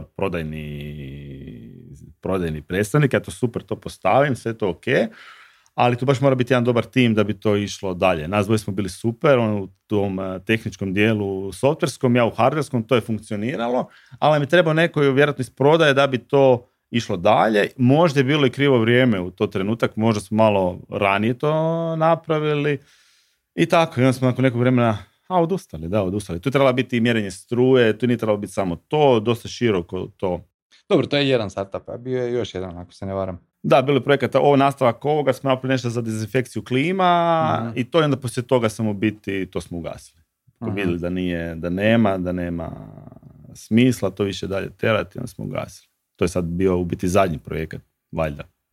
prodajni predstavnik, ja to super to postavim, sve to ok, ali tu baš mora biti jedan dobar tim da bi to išlo dalje. Nas dvoje smo bili super, u tom tehničkom dijelu softverskom, ja u hardverskom, to je funkcioniralo, ali mi trebao neko vjerojatno iz prodaje da bi to išlo dalje. Možda je bilo i krivo vrijeme u to trenutak, možda smo malo ranije to napravili i tako. I onda smo nakon nekog vremena odustali. Tu je trebala biti i mjerenje struje, tu nije trebalo biti samo to, dosta široko to. Dobro, to je jedan startup, a bio je još jedan, ako se ne varam. Da, bilo je projekata, nastavak ovoga, smo napravili nešto za dezinfekciju klima i to je onda poslije toga smo u biti, to smo ugasili. Vidjeli da nema smisla to više dalje terati, onda smo ugasili. To je sad bio u biti zadnji projekat, valjda, da.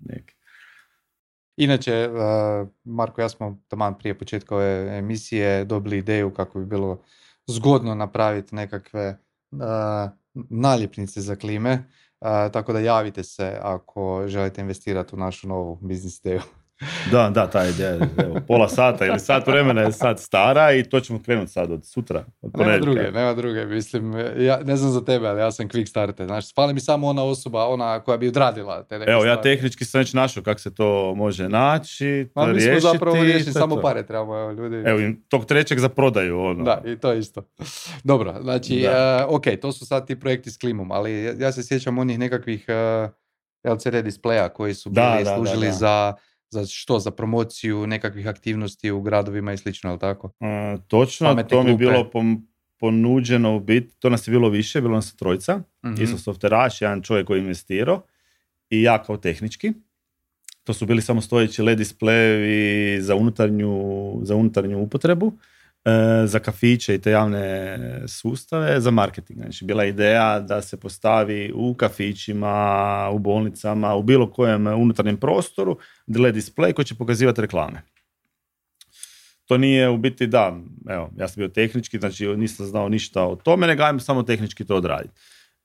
neki. Inače, Marko, ja smo taman prije početka ove emisije dobili ideju kako bi bilo zgodno napraviti nekakve naljepnice za klime, tako da javite se ako želite investirati u našu novu biznis ideju. Da, ta ideja, evo, pola sata ili sat vremena je sad stara i to ćemo krenuti sad od sutra, od ponedjeljka. Nema druge, mislim, ja ne znam za tebe, ali ja sam quick starter, znaš, fali mi samo ona osoba, ona koja bi odradila te neke stvari. Evo, ja tehnički sam već našao kako se to može naći, to mi riješiti. smo zapravo riješili, samo to. pare trebamo, evo, ljudi. Evo, tog trećeg za prodaju, ono. Da, i to isto. Dobro, znači, ok, to su sad ti projekti s klimom, ali ja se sjećam onih nekakvih LCD displeja koji su bili služili za što? Za promociju nekakvih aktivnosti u gradovima i slično, ali tako? Točno, pametne to mi je bilo ponuđeno u biti, to nas je bilo više, bilo nas 3, isto softeraš, jedan čovjek koji je investirao i ja kao tehnički. To su bili samo stojeći LED displejevi za unutarnju upotrebu, za kafiće i te javne sustave, za marketing. Znači, bila je ideja da se postavi u kafićima, u bolnicama, u bilo kojem unutarnjem prostoru LED display koji će pokazivati reklame. To nije u biti, evo, ja sam bio tehnički, znači nisam znao ništa o tome, nego ajmo samo tehnički to odraditi.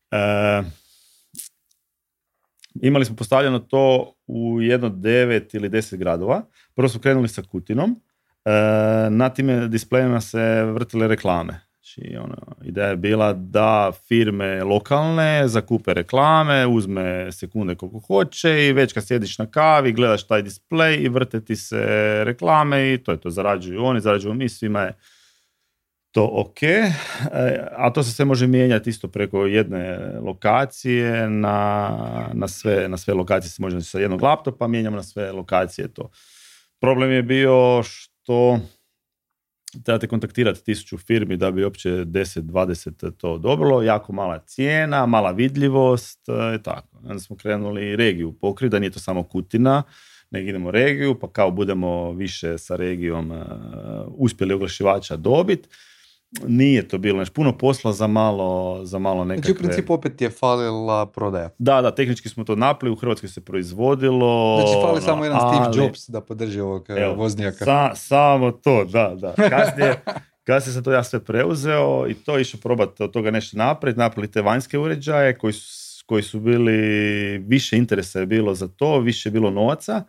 Imali smo postavljeno to u jedno 9 ili 10 gradova. Prvo smo krenuli sa Kutinom. Na tim displejima se vrtile reklame. Znači, ideja je bila da firme lokalne zakupe reklame, uzme sekunde koliko hoće i već kad sjediš na kavi, gledaš taj displej i vrte ti se reklame i to je to. Zarađuju oni, zarađuju mi, svima je to ok. A to se sve može mijenjati isto preko jedne lokacije, na sve lokacije se može sa jednog laptopa, mijenjamo na sve lokacije to. Problem je bio što trebate kontaktirati 1000 firmi da bi uopće 10-20 to dobilo, jako mala cijena, mala vidljivost i tako. Onda smo krenuli regiju pokriti, da nije to samo Kutina, nego idemo regiju, pa kao budemo više sa regijom uspjeli oglašivača dobiti. Nije to bilo, znači puno posla za malo nekakve... Znači u principu opet ti je falila prodaja. Da, tehnički smo to napli, u Hrvatskoj se proizvodilo... Znači fali samo jedan Steve Jobs da podrži ovog voznjaka. Samo to, da. Kasnije sam to ja sve preuzeo i to išao probati od toga nešto napraviti, napravili te vanjske uređaje koji su bili, više interesa je bilo za to, više je bilo novaca.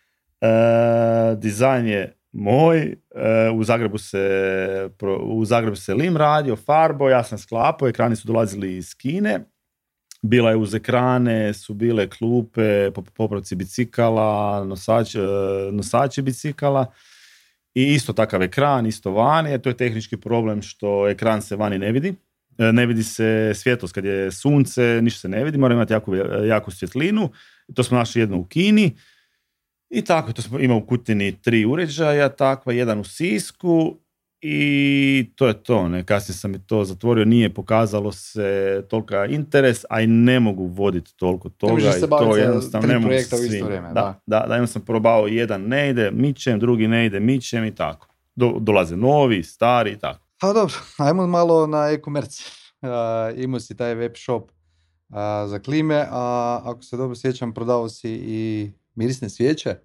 Dizajn je moj, u Zagrebu se lim radio, farbo, ja sam sklapao, ekrani su dolazili iz Kine, bila je uz ekrane, su bile klupe, popravci bicikala, nosači bicikala i isto takav ekran, isto vani, to je tehnički problem što ekran se vani ne vidi. Ne vidi se svjetlost, kad je sunce, ništa se ne vidi, mora imati jaku svjetlinu. To smo našli jedno u Kini. I tako, to smo imali u Kutini 3 uređaja, takva, jedan u Sisku i to je to. Kasnije sam i to zatvorio, nije pokazalo se tolika interes, a i ne mogu voditi toliko toga. Ne se baviti sa 3 projekta u svim. isto vrijeme. Da, imam sam probao, jedan ne ide, mičem, drugi ne ide, mičem i tako. Dolaze novi, stari i tako. A dobro, ajmo malo na e-commerce. Imao si taj web shop za klime, a ako se dobro sjećam, prodao si i mirisne svijeće?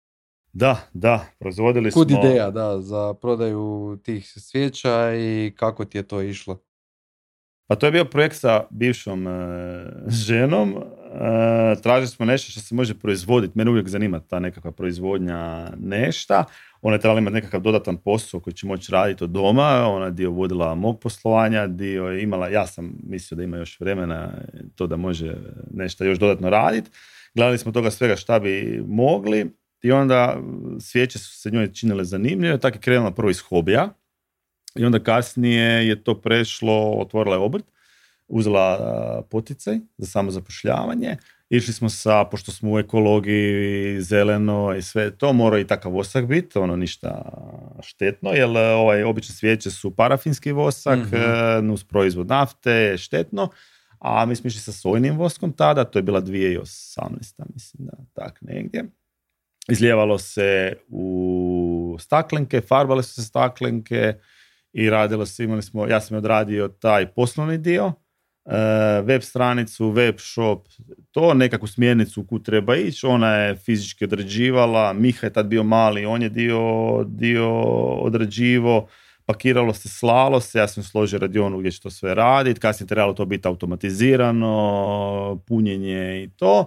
Da, proizvodili smo... Kud ideja, za prodaju tih svijeća i kako ti je to išlo? Pa to je bio projekt sa bivšom ženom. Tražili smo nešto što se može proizvoditi. Mene uvijek zanima ta nekakva proizvodnja nešta. Ona je trebala imati nekakav dodatan posao koji će moći raditi od doma. Ona je dio vodila mog poslovanja, dio je imala, ja sam mislio da ima još vremena to da može nešto još dodatno raditi. Gledali smo toga svega šta bi mogli i onda svijeće su se njoj činile zanimljive, tako je krenula prvo iz hobija i onda kasnije je to prešlo, otvorila je obrt, uzela poticaj za samozapošljavanje, išli smo pošto smo u ekologiji, zeleno i sve to, mora i takav vosak biti, ništa štetno, jer obične svijeće su parafinski vosak, uz proizvod nafte, štetno. A mi smo išli sa sojnim voskom tada, to je bila 2018. mislim da, tak negdje. Izlijevalo se u staklenke, farbale su se staklenke i radilo se, ja sam odradio taj poslovni dio, web stranicu, web shop, to nekakvu smjernicu kud treba ići, ona je fizički odrađivala, Miha je tad bio mali, on je dio odrađivo, pakiralo se, slalo se, ja sam složio radionu gdje će to sve raditi, kasnije trebalo to biti automatizirano, punjenje i to.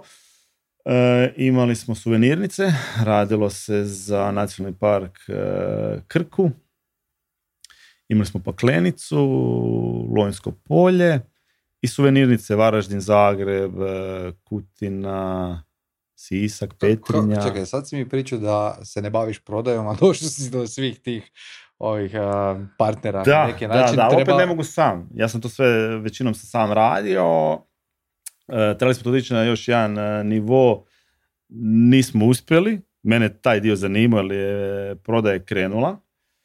Imali smo suvenirnice, radilo se za Nacionalni park Krku, imali smo paklenicu, Lonjsko polje i suvenirnice Varaždin, Zagreb, Kutina, Sisak, Petrinja. Čekaj, sad si mi pričao da se ne baviš prodajom, a došli si do svih tih ovih partnera na neki način. Da, opet ne mogu sam. Ja sam to sve, većinom sam radio. Trebali smo to dići na još jedan nivo. Nismo uspjeli. Mene taj dio zanimao jer je prodaja krenula.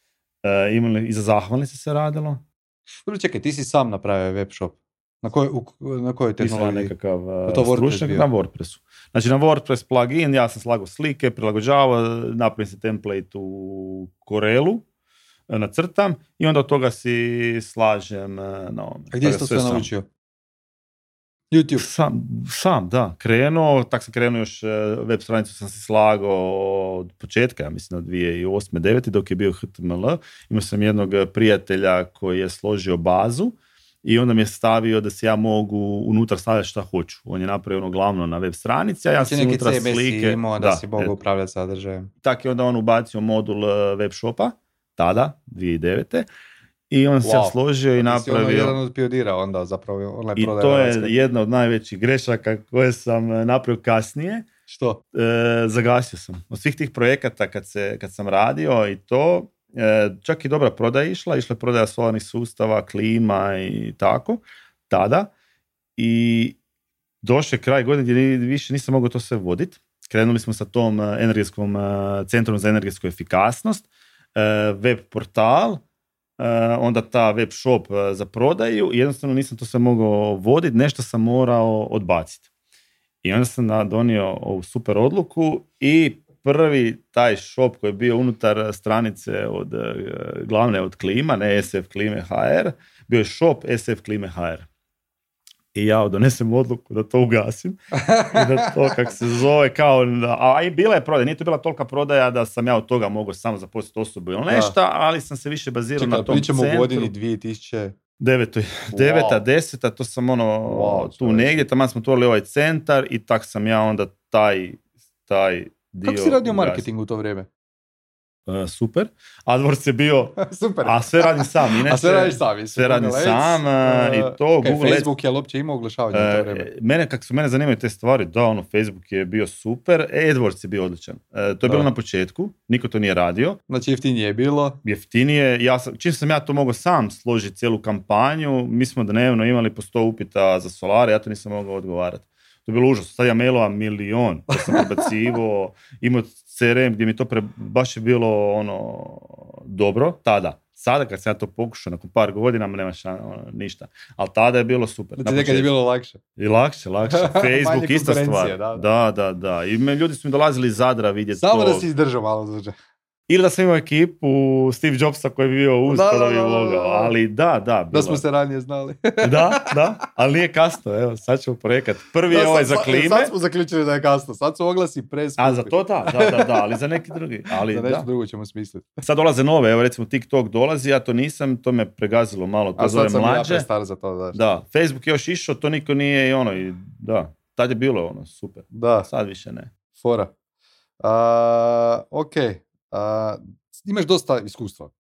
I za zahvalnice se radilo. Dobro, čekaj, ti si sam napravio web shop. Na kojoj tehnologiji? Nekakav stručnjak na WordPressu. Znači na WordPress plugin, ja sam slagao slike, prilagođavao, napravim se template u Corelu, nacrtam i onda od toga si slažem na ovom. A gdje si to sve naučio? YouTube? Sam, da. Tak sam krenuo još, web stranicu sam si slagao od početka, ja mislim od 2008-2009, dok je bio HTML. Imao sam jednog prijatelja koji je složio bazu i onda mi je stavio da se ja mogu unutra stavljati šta hoću. On je napravio ono glavno na web stranici, a ja sam unutra slike. Neki CMS imao da si mogu upravljati sadržajem. Tako je onda on ubacio modul web shopa, tada, 2009. I on se složio i napravio... Ti si jedan od pionira onda zapravo online prodaje. I to je jedna od najvećih grešaka koje sam napravio kasnije. Što? Zagasio sam. Od svih tih projekata kad sam radio i to, čak i dobra prodaja išla je prodaja solarnih sustava, klima i tako, tada. I došao je kraj godine gdje više nisam mogao to sve voditi. Krenuli smo sa tom energetskom centrom za energetsku efikasnost, web portal, onda ta web shop za prodaju i jednostavno nisam to sve mogao voditi, nešto sam morao odbaciti. I onda sam donio ovu super odluku i prvi taj shop koji je bio unutar stranice od glavne od klima, ne SF Klime HR, bio je shop SF Klime HR. I ja donesem odluku da to ugasim i da to kak se zove kao, a i bila je prodaja, nije to bila tolika prodaja da sam ja od toga mogao samo zaposliti osobu ili nešto, ali sam se više bazirao na tom centru. Pričamo u godini 2000... 9. 10. To sam tu negdje, tamo smo otvorili ovaj centar i tak sam ja onda taj dio... Kako si radio marketing u to vrijeme? Super. AdWords je bio... Super. A sve radim sam. Inače, sve radiš sam. Sve radim sam i to... Google Facebook je li uopće imao oglašavanje u to vrijeme? Kako su mene zanimaju te stvari, da, Facebook je bio super, AdWords je bio odličan. To je bilo na početku, niko to nije radio. Znači jeftinije je bilo? Jeftinije. Čim sam ja to mogao sam složiti cijelu kampanju, mi smo dnevno imali po 100 upita za solare, ja to nisam mogao odgovarati. To je bilo užasno. Stavio mailova 1.000.000, to sam prebacivo, imao CRM gdje mi to baš je bilo dobro, tada. Sada kad sam ja to pokušao, nakon par godina nema ništa. Ali tada je bilo super. Znači nekad je bilo lakše. I lakše. Facebook, ista stvar. Da. I ljudi su mi dolazili iz Zadra vidjeti samo to. Samo da si izdržao malo duže. Ili da sam imao ekipu Steve Jobsa koji je bio uz kada bi mogao, ali da. Bilo. Da smo se ranije znali. da, ali nije kasno, evo, sad ćemo projekat. Prvi je ovaj za klime. Sad smo zaključili da je kasno, sad su oglasi preskupi. A za to da, ali za neki drugi. Ali, za nešto drugo ćemo smisliti. Sad dolaze nove, evo recimo TikTok dolazi, ja to nisam, to me pregazilo malo, to zove mlađe. A sad sam ja prestar za to, da. Facebook je još išao, to niko nije i tad je bilo super. Da. Sad više ne. Fora. Okej. Imaš dosta iskustva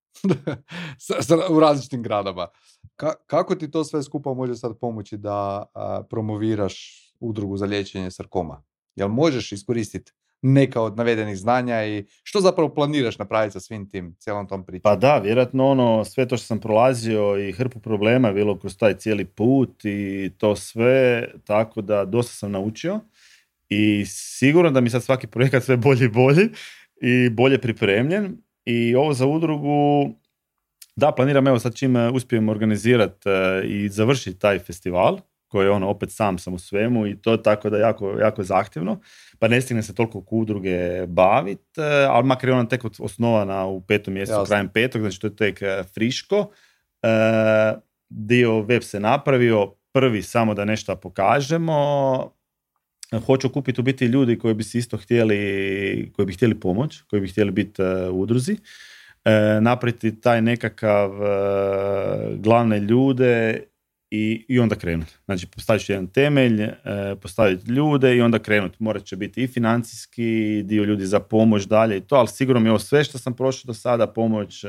u različitim gradama. Kako ti to sve skupa može sad pomoći da promoviraš udrugu za liječenje sarkoma? Jel možeš iskoristiti neka od navedenih znanja i što zapravo planiraš napraviti sa svim tim, cijelom tom pričom? Pa da, vjerojatno sve to što sam prolazio i hrpu problema je bilo kroz taj cijeli put i to sve, tako da dosta sam naučio i sigurno da mi sad svaki projekat sve bolji i bolji i bolje pripremljen. I ovo za udrugu, da, planiram evo sad čim uspijem organizirati i završiti taj festival, koji je opet sam u svemu i to tako da jako zahtjevno, pa ne stigne se toliko oko udruge baviti, ali makar je ona tek osnovana u 5. mjesecu, krajem 5. znači to je tek friško. Dio web se napravio, prvi samo da nešto pokažemo. Hoću okupiti u biti ljudi koji bi se isto htjeli, koji bi htjeli pomoć, koji bi htjeli biti u udruzi. Napraviti taj nekakav glavne ljude i onda krenuti. Znači, postaviti jedan temelj, postaviti ljude i onda krenuti. Morat će biti i financijski dio ljudi za pomoć dalje i to, ali sigurno mi je ovo sve što sam prošao do sada, pomoć,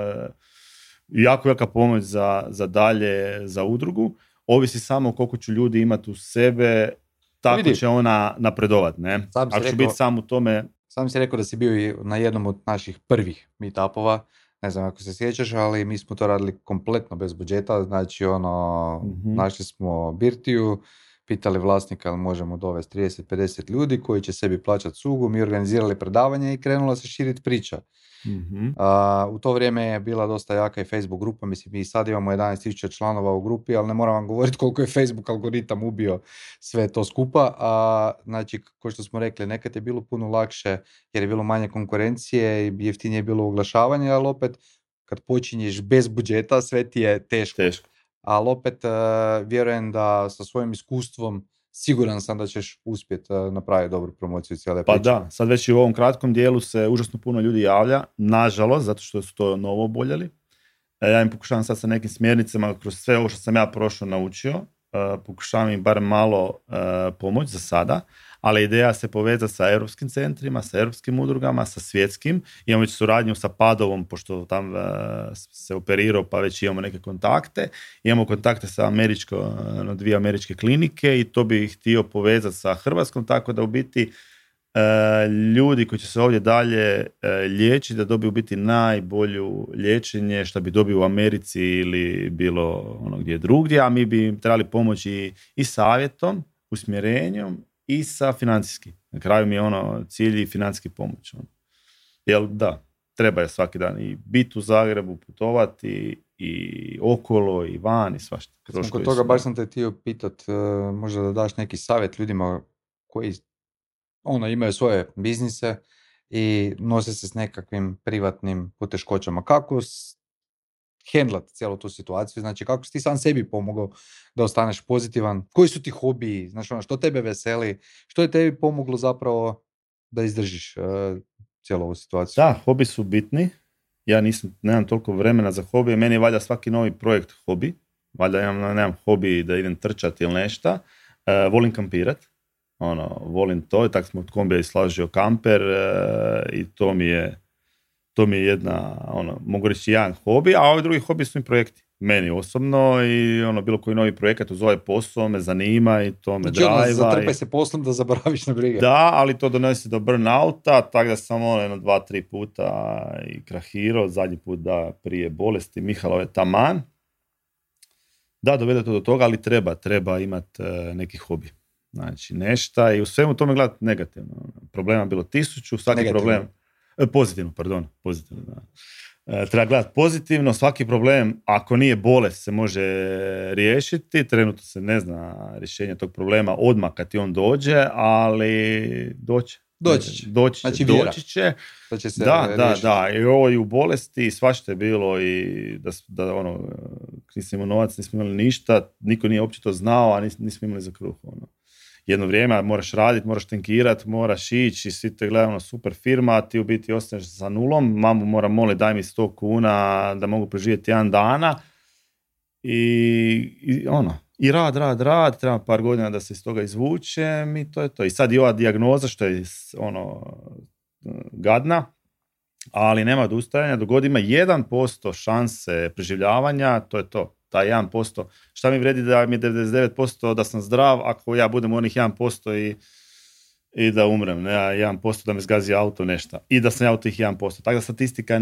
jako jaka pomoć za dalje, za udrugu. Ovisi samo koliko ću ljudi imati u sebe, tako će ona napredovati. Ne? Ako ću biti sam u tome... Sam si rekao da si bio i na jednom od naših prvih meetupova, ne znam ako se sjećaš, ali mi smo to radili kompletno bez budžeta, znači našli smo birtiju, pitali vlasnika ali možemo dovesti 30-50 ljudi koji će sebi plaćati cugu, mi organizirali predavanje i krenula se širiti priča. U to vrijeme je bila dosta jaka i Facebook grupa, mislim mi sad imamo 11.000 članova u grupi, ali ne moram vam govoriti koliko je Facebook algoritam ubio sve to skupa. Znači, kao što smo rekli, nekad je bilo puno lakše jer je bilo manje konkurencije i jeftinije je bilo oglašavanje, ali opet kad počinješ bez budžeta sve ti je teško. Ali opet vjerujem da sa svojim iskustvom siguran sam da ćeš uspjeti napraviti dobru promociju cijele priče. Pa da, sad već i u ovom kratkom dijelu se užasno puno ljudi javlja, nažalost, zato što su to novo oboljeli. Ja im pokušavam sad sa nekim smjernicama, kroz sve ovo što sam ja prošao naučio, pokušavam im bar malo pomoć za sada, ali ideja se povezati sa europskim centrima, sa europskim udrugama, sa svjetskim. Imamo već suradnju sa Padovom, pošto tam se operirao, pa već imamo neke kontakte. Imamo kontakte sa dvije američke klinike i to bi htio povezati sa Hrvatskom, tako da u biti ljudi koji će se ovdje dalje liječiti, da dobiju u biti najbolju liječenje što bi dobio u Americi ili bilo ono gdje drugdje, a mi bi im trebali pomoći i savjetom, usmjerenjem i sa financijski. Na kraju mi je cilj i financijski pomoć. Jer da, treba je svaki dan i biti u Zagrebu, putovati i okolo i van i svašta. Kod toga baš sam te htio pitat, možda da daš neki savjet ljudima koji imaju svoje biznise i nose se s nekakvim privatnim poteškoćama. Kako hendlati cijelu tu situaciju? Znači, kako si ti sam sebi pomogao da ostaneš pozitivan? Koji su ti hobiji? Znači, što tebe veseli? Što je tebi pomoglo zapravo da izdržiš cijelu ovu situaciju? Da, hobi su bitni. Ja nemam toliko vremena za hobije. Meni je valjda svaki novi projekt hobi. Valjda nemam hobi da idem trčati ili nešto. Volim kampirat. Volim to. Tako smo od kombija islažio kamper i to mi je jedna, mogu reći jedan hobi, a ovi drugi hobi su mi projekti. Meni osobno i bilo koji novi projekat uz ovaj posao me zanima i to me drive. Zatrpaj se poslom da zaboraviš na brige. Da, ali to donesi do burnouta, tako da sam 2-3 puta i krahirao, zadnji put prije bolesti Mihalove taman. Da, dovede to do toga, ali treba imati neki hobi. Znači, nešta i u svemu tome gledati negativno. Problema bilo 1000, svaki negativno. Problem... Pozitivno, da. Treba gledati pozitivno, svaki problem, ako nije bolest, se može riješiti, trenutno se ne zna rješenje tog problema odmah kad ti on dođe, ali doći će. Da, i ovo i u bolesti, svašta je bilo i da nismo imali novac, nismo imali ništa, niko nije uopće to znao, a nismo imali za kruh, jedno vrijeme moraš raditi, moraš tenkirati, moraš ići i svi te gledaju super firma, a ti u biti ostaneš sa nulom, mamu mora moliti daj mi 100 kuna da mogu preživjeti jedan dana i rad, treba par godina da se iz toga izvučem i to je to. I sad i ova dijagnoza što je gadna, ali nema odustajanja, dogod ima 1% šanse preživljavanja, to je to. Taj 1%, šta mi vredi da mi je 99% da sam zdrav ako ja budem u onih 1% i da umrem, ne, 1% da me zgazi auto nešto i da sam ja u tih 1%. Tako da statistika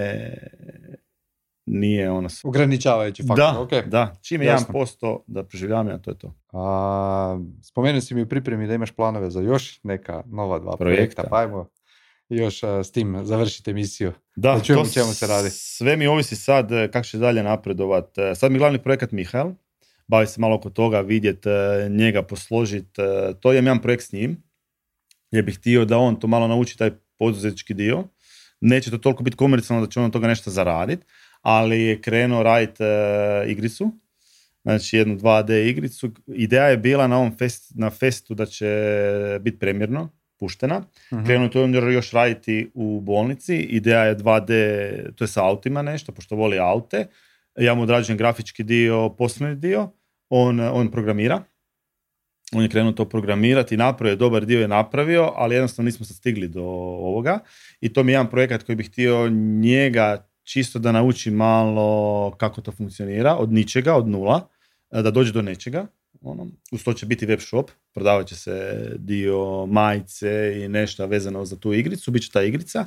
nije ograničavajući faktor. Da, okay. Da, čim je 1% da preživljavam, to je to. Spomenuo si mi u pripremi da imaš planove za još neka nova 2 projekta, pa ajmo još s tim završiti emisiju. Da, čujemo čemu se radi. Sve mi ovisi sad kako će dalje napredovati. Sad mi je glavni projekat Mihael, bavi se malo oko toga, vidjeti njega, posložiti. To je jedan projekt s njim, gdje bih htio da on to malo nauči, taj poduzetnički dio. Neće to toliko biti komercijalno da će on od toga nešto zaraditi, ali je krenuo raditi igricu znači jednu 2D igricu. Ideja je bila na festu da će biti premjerno puštena. Krenuti još raditi u bolnici. Ideja je 2D, to je sa autima nešto, pošto voli aute. Ja mu odrađujem grafički dio, poslovni dio. On programira. On je krenuo to programirati, napravio, dobar dio je napravio, ali jednostavno nismo se stigli do ovoga. I to mi je jedan projekat koji bih htio njega čisto da nauči malo kako to funkcionira, od ničega, od nula, da dođe do nečega. Uz to će biti web shop, prodavat će se dio majice i nešto vezano za tu igricu, bit će ta igrica.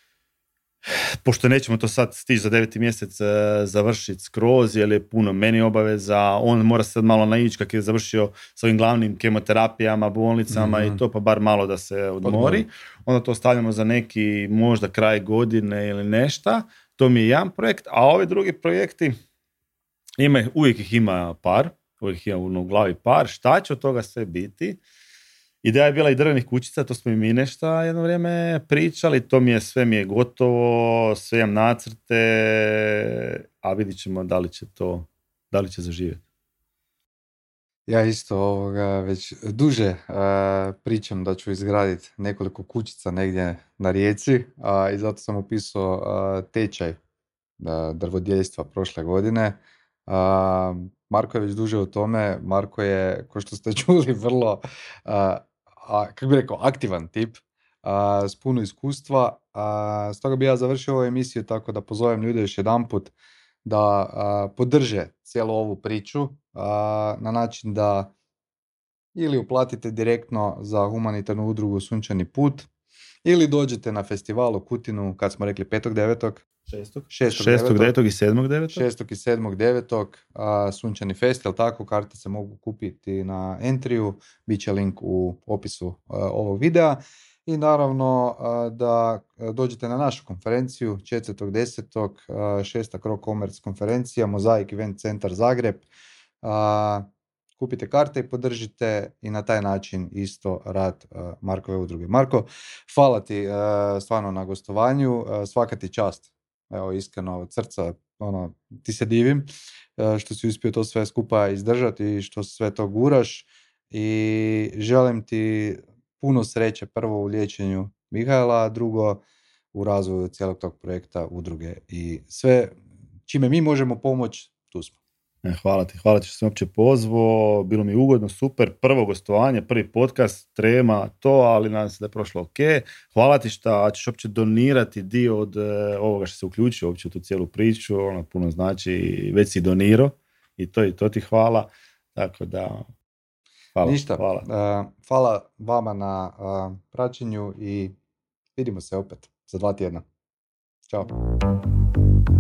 Pošto nećemo to sad stići za 9. mjesec završiti skroz, jer je puno meni obaveza, on mora sad malo naići kako je završio s ovim glavnim kemoterapijama, bolnicama i to, pa bar malo da se odmori. Onda to stavljamo za neki možda kraj godine ili nešto. To mi je jedan projekt, a ove drugi projekti, uvijek ih ima par, uvijek ima u glavi par, šta će od toga sve biti. Ideja je bila i drvenih kućica, to smo i mi nešto jedno vrijeme pričali, sve mi je gotovo, sve imam nacrte, a vidit ćemo da li će zaživjeti. Ja isto već duže pričam da ću izgraditi nekoliko kućica negdje na rijeci i zato sam upisao tečaj drvodjeljstva prošle godine. Marko je već duže u tome. Marko je, kao što ste čuli, vrlo kako bi rekao, aktivan tip s puno iskustva. Stoga bi ja završio ovu emisiju tako da pozovem ljude još jedanput da podrže cijelu ovu priču na način da ili uplatite direktno za humanitarnu udrugu Sunčani put ili dođete na festival u Kutinu, kad smo rekli 5.9. 6.9. i 7.9. 6. i 7.9. Sunčani fest, jel tako? Karte se mogu kupiti na Entriju, bit će link u opisu ovog videa. I naravno da dođete na našu konferenciju 4.10. 6. Krok Commerce konferencija, Mozaik Event Centar Zagreb. Kupite karte i podržite i na taj način isto rad Markove udruge. Marko, hvala ti stvarno na gostovanju, svaka ti čast. Evo, iskreno, od srca, ti se divim što si uspio to sve skupa izdržati i što sve to guraš i želim ti puno sreće, prvo u liječenju Mihaela, drugo u razvoju cijelog tog projekta udruge i sve čime mi možemo pomoći, tu smo. Hvala ti što sam uopće pozvao, bilo mi ugodno, super, prvo gostovanje, prvi podcast, trema to, ali nadam se da je prošlo ok. Hvala ti što ćeš uopće donirati dio od ovoga što se uključio uopće u tu cijelu priču, puno znači, već si donirao i to ti hvala, tako da hvala. Ništa, hvala vama na praćenju i vidimo se opet za 2 tjedna. Ćao.